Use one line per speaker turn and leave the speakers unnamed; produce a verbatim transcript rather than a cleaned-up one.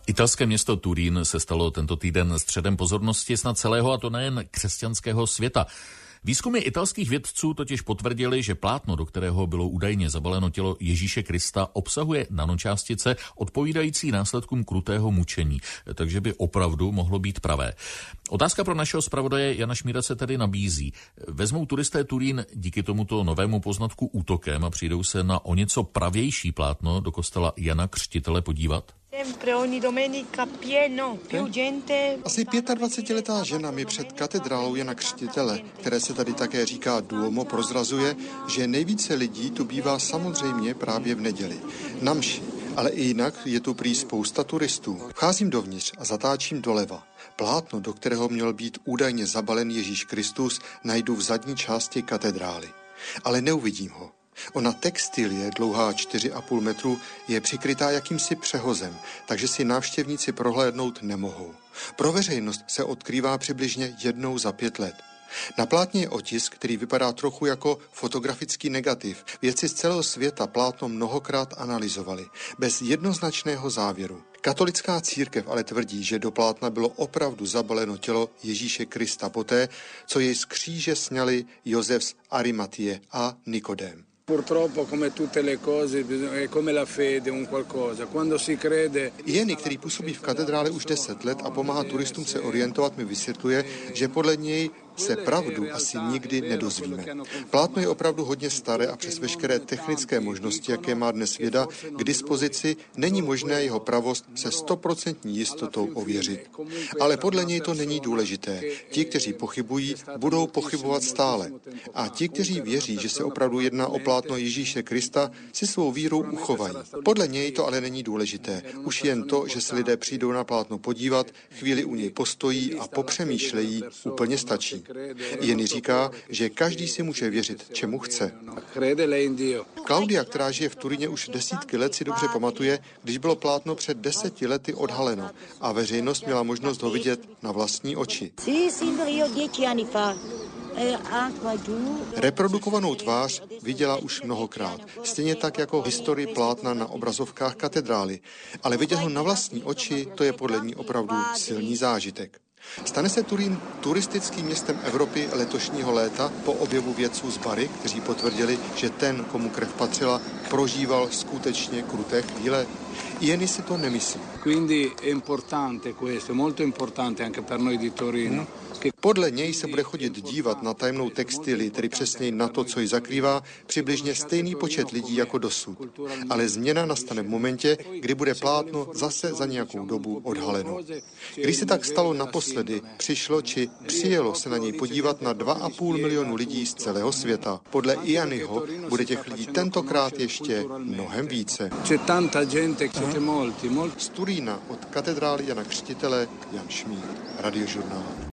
Italské město Turín se stalo tento týden středem pozornosti snad celého, a to nejen křesťanského světa. Výzkumy italských vědců totiž potvrdili, že plátno, do kterého bylo údajně zabaleno tělo Ježíše Krista, obsahuje nanočástice odpovídající následkům krutého mučení, takže by opravdu mohlo být pravé. Otázka pro našeho zpravodaje Jana Šmíra se tedy nabízí. Vezmou turisté Turín díky tomuto novému poznatku útokem a přijdou se na o něco pravější plátno do kostela Jana Křtitele podívat?
Asi dvacetiletá žena mi před katedrálou Jana Křtitele, které se tady také říká Duomo, prozrazuje, že nejvíce lidí tu bývá samozřejmě právě v neděli. Na mši, ale i jinak je tu prý spousta turistů. Vcházím dovnitř a zatáčím doleva. Plátno, do kterého měl být údajně zabalen Ježíš Kristus, najdu v zadní části katedrály. Ale neuvidím ho. Ona textilie, dlouhá čtyři a půl metru, je přikrytá jakýmsi přehozem, takže si návštěvníci prohlédnout nemohou. Pro veřejnost se odkrývá přibližně jednou za pět let. Na plátně je otisk, který vypadá trochu jako fotografický negativ. Vědci z celého světa plátno mnohokrát analyzovali, bez jednoznačného závěru. Katolická církev ale tvrdí, že do plátna bylo opravdu zabaleno tělo Ježíše Krista poté, co jej z kříže sňali Josef z Arimatie a Nikodém. Jeny, který působí v katedrále už deset let a pomáhá turistům se orientovat, mi vysvětluje, že podle něj se pravdu asi nikdy nedozvíme. Plátno je opravdu hodně staré a přes veškeré technické možnosti, jaké má dnes věda k dispozici, není možné jeho pravost se stoprocentní jistotou ověřit. Ale podle něj to není důležité. Ti, kteří pochybují, budou pochybovat stále. A ti, kteří věří, že se opravdu jedná o plátno Ježíše Krista, si svou vírou uchovají. Podle něj to ale není důležité. Už jen to, že se lidé přijdou na plátno podívat, chvíli u něj postojí a popřemýšlejí, úplně stačí. Jeny říká, že každý si může věřit, čemu chce. Klaudia, která žije v Turíně už desítky let, si dobře pamatuje, když bylo plátno před deseti lety odhaleno a veřejnost měla možnost ho vidět na vlastní oči. Reprodukovanou tvář viděla už mnohokrát, stejně tak jako historii plátna na obrazovkách katedrály, ale vidět ho na vlastní oči, to je podle ní opravdu silný zážitek. Stane se Turín turistickým městem Evropy letošního léta po objevu vědců z Bari, kteří potvrdili, že ten, komu krev patřila, prožíval skutečně kruté chvíle? Jeny si to nemyslí. Podle něj se bude chodit dívat na tajemnou textilii, tedy přesněji na to, co ji zakrývá, přibližně stejný počet lidí jako dosud. Ale změna nastane v momentě, kdy bude plátno zase za nějakou dobu odhaleno. Když se tak stalo naposledy, přišlo či přijelo se na něj podívat na dva a půl milionu lidí z celého světa. Podle Ianyho bude těch lidí tentokrát ještě mnohem více. Z Turína od katedrály Jana Křtitele Jan Šmíd, Radiožurnál.